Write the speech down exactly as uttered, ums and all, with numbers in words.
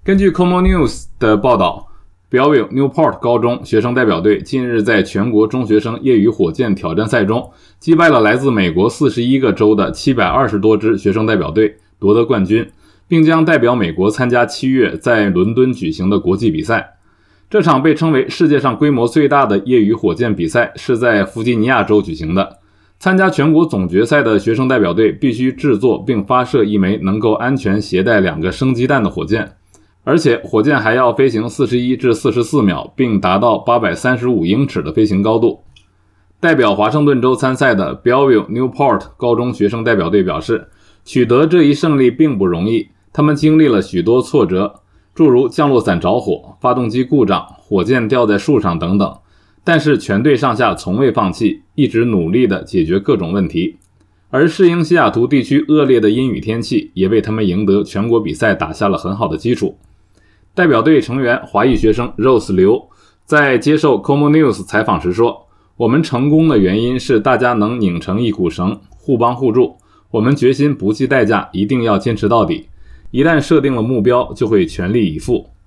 根据 Como News 的报道， Belleville Newport 高中学生代表队近日在全国中学生业余火箭挑战赛中击败了来自美国四十一个州的七百二十多支学生代表队，夺得冠军，并将代表美国参加七月在伦敦举行的国际比赛。这场被称为世界上规模最大的业余火箭比赛是在弗吉尼亚州举行的。参加全国总决赛的学生代表队必须制作并发射一枚能够安全携带两个生机弹的火箭，而且火箭还要飞行四十一至四十四秒，并达到八百三十五英尺的飞行高度。代表华盛顿州参赛的 Belleville Newport 高中学生代表队表示，取得这一胜利并不容易，他们经历了许多挫折，诸如降落伞着火、发动机故障、火箭掉在树上等等，但是全队上下从未放弃，一直努力地解决各种问题。而适应西雅图地区恶劣的阴雨天气也为他们赢得全国比赛打下了很好的基础。代表队成员华裔学生 Rose 刘在接受 Como News 采访时说，我们成功的原因是大家能拧成一股绳，互帮互助，我们决心不计代价，一定要坚持到底，一旦设定了目标就会全力以赴。